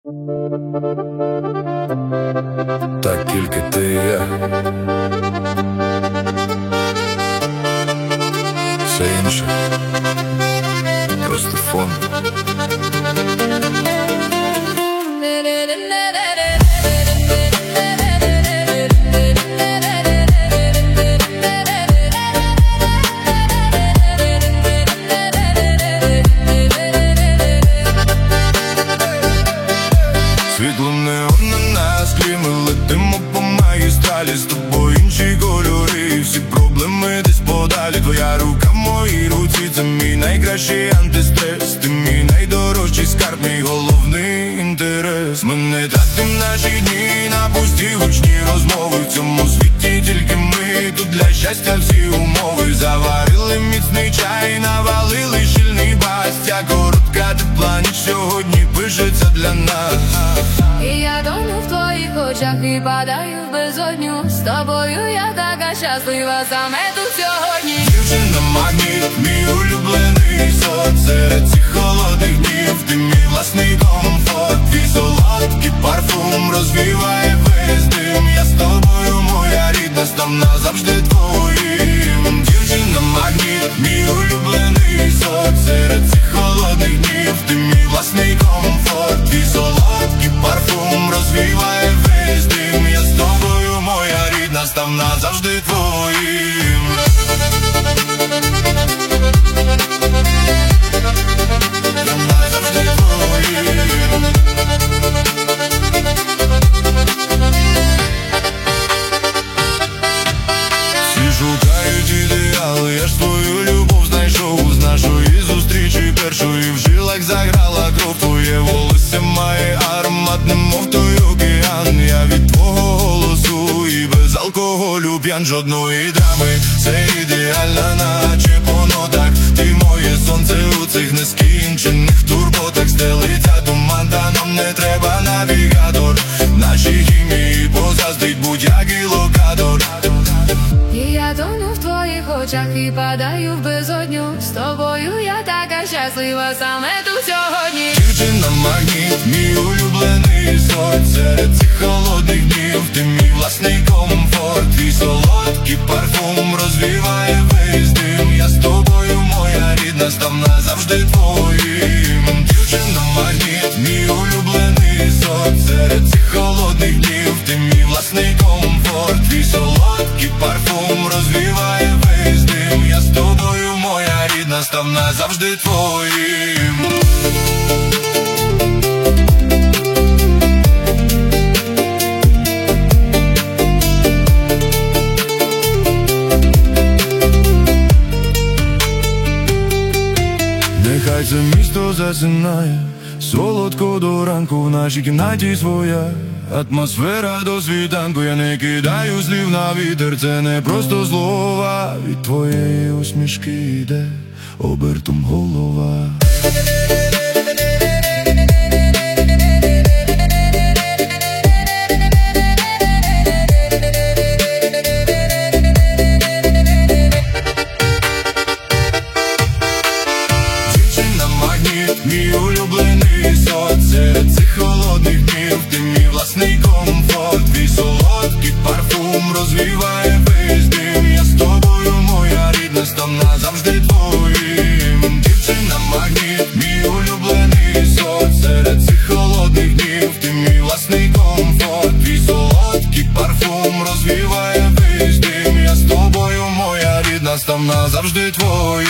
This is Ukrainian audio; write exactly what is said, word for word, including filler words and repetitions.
Так тільки ти і я. Все інше просто фон. Світло неонне на склі, ми летимо по магістралі. З тобою інші кольори, всі проблеми десь подалі. Твоя рука в моїй руці, це мій найкращий антистрес. Ти мій найдорожчий скарб, мій головний інтерес. Ми не тратим наші дні на пусті гучні розмови. В цьому світі тільки ми, тут для щастя всі умови. Заварили міцний чай, навалили щільний бас. Ця коротка тепла ніч сьогодні пишеться для нас. І я тону в твоїх очах і падаю в безодню. З тобою я така щаслива саме тут сьогодні. Дівчина магніт, мій улюблений сон. Серед цих холодних днів ти мій власний комфорт. Твій солодкий парфум розвіває весь дим. Я з тобою, моя рідна, стам назавжди твоїм. Дівчина магніт, мій улюблений сон. Серед цих холодних днів ти мій власний комфорт. Твій солодкий парфум розвіває весь дим. Я з тобою, моя рідна, став назавжди твоїм. Я назавжди твоїм. Всі шукають ідеали, я ж твою любов знайшов. З нашої зустрічі першої в жилах заграла кров. Твоє волосся має аромат, немов той океан. Я від твого голосу і без алкоголю п'ян. Жодної драми, це ідеальна, наче по нотах. Ти моє сонце у цих нескінчених турботах. Стелиться туман, та нам не треба навігатор. Нашій хімії позаздрить будь-який локатор. І я тону в твоїх очах і падаю в безодню. З тобою я така щаслива саме тут сьогодні. Дівчина магніт, мій улюблений сон. Серед цих холодних днів ти мій власний комфорт. Твій солодкий парфум розвіває весь дим. Я з тобою, моя рідна, став назавжди твоїм. Дівчина магніт, мій улюблений сон. Серед цих холодних днів ти мій власний комфорт. Твій солодкий парфум розвіває весь дим. Я з тобою, моя рідна, став назавжди твоїм. Нехай це місто засинає, солодко до ранку. В нашій кімнаті своя атмосфера до світанку. Я не кидаю слів на вітер, це не просто слова. Від твоєї усмішки йде обертом голова. Мій улюблений сон. Серед цих холодних днів ти мій власний комфорт. Твій солодкий парфум розвіває весь дим. Я з тобою, моя рідна, став назавжди твоїм. Дівчина магніт, мій улюблений сон. Серед цих холодних днів ти мій власний комфорт. Твій солодкий парфум розвіває весь дим. Я з тобою, моя рідна, став назавжди твоїм.